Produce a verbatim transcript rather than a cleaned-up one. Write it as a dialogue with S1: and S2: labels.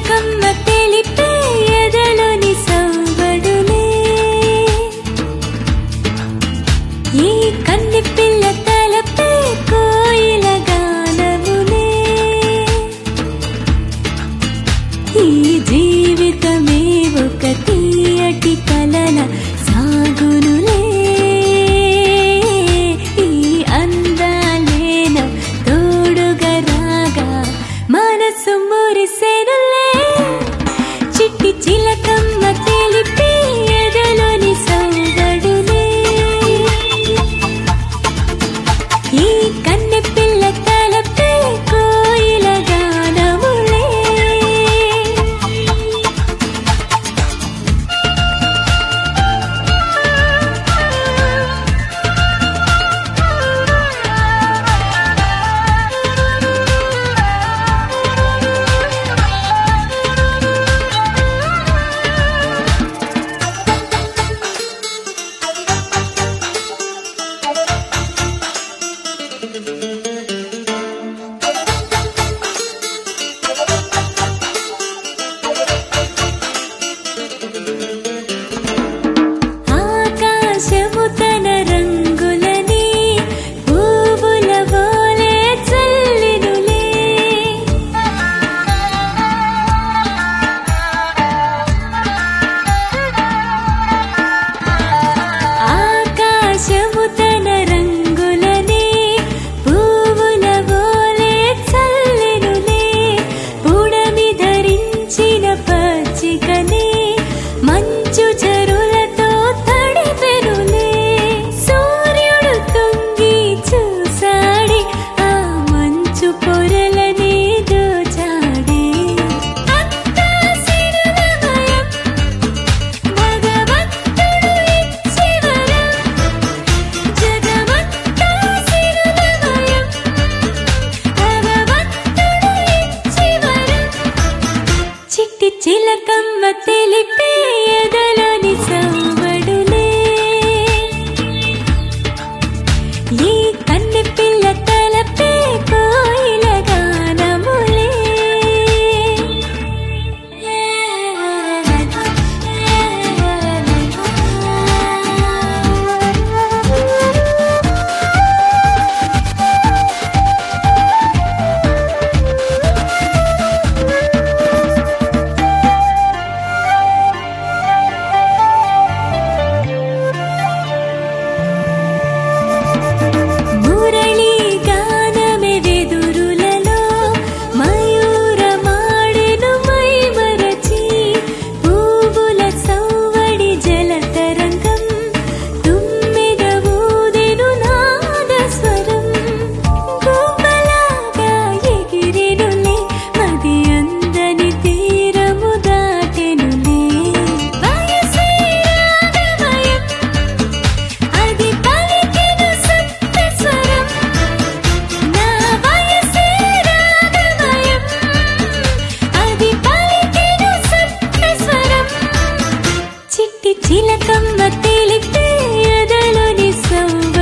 S1: చిలకమ్మ తెలిపే ఎదలోని సవ్వడులే ఈ కన్నె పిల్ల తలపే కోయిల గానములే ఈ జీవితమే ఒక తీయటి కలల సాగునులే ఈ అందాలేన తోడుగా రాగా మనసు మురిసెనులే చిట్టి చిలకమ్మ తెలిపి ఎదలోని సవ్వడులే ఈ కన్నె పిల్ల తలపే కోయిల గానములే ఆకాశము తన రంగులని పువ్వుల వలె చల్లెనులే ఆకాశము తన రంగులని పువ్వుల వలె చల్లెనులే పుడమి ధరించిన పచ్చికనే మంచు జరులతో తడిపెనులే సూర్యుడు తొంగి చూసాడే ఆ మంచు పొరలనే దోచాడే అంతా సిరులమయం భగవంతుడు ఇచ్చే వరం జగమంతా సిరులమయం భగవంతుడు ఇచ్చే వరం చిట్టి చిలకమ్మ తెలిపే ఎదలోని సవ్వడులే ఈ కన్నె పిల్ల తలపే కోయిల గానములే మురళి గానమే వెదురులలో మయూరమాడెను మైమరచి పువ్వుల సవ్వడి జలతరంగం తుమ్మెద ఊదెను నాదస్వరం గువ్వలాగా ఎగిరెనులే మది అందని తీరము దాటెనులే వయసే రాగమయం అది పలికెను సప్త స్వరం నా వయసే రాగమయం అది పలికెను సప్త స్వరం చిట్టి చిలకమ్మ తెలిపే ఎదలోని సవ్వ